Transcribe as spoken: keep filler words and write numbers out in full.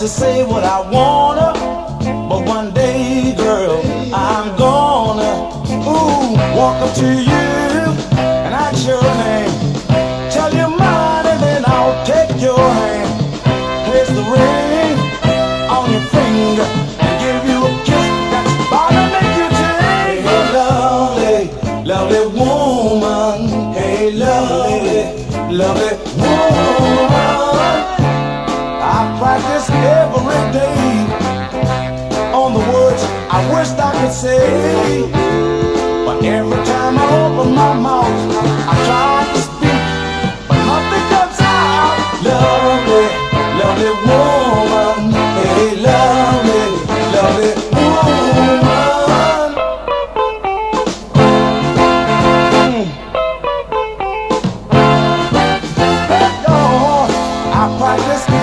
to say what I wanna, but one day, girl, I'm gonna ooh, walk up to you and ask your name. Tell you mine and then I'll take your hand. Place the ring on your finger and give you a kiss that's bound to make you sing. Hey, lovely, lovely woman. Hey, lovely, lovely woman. I practice every day on the words I wish I could say, but every time I open my mouth I try to speak, but nothing comes out. Lovely, lovely woman. Hey, lovely, lovely woman. Mm. Hey, oh, I practice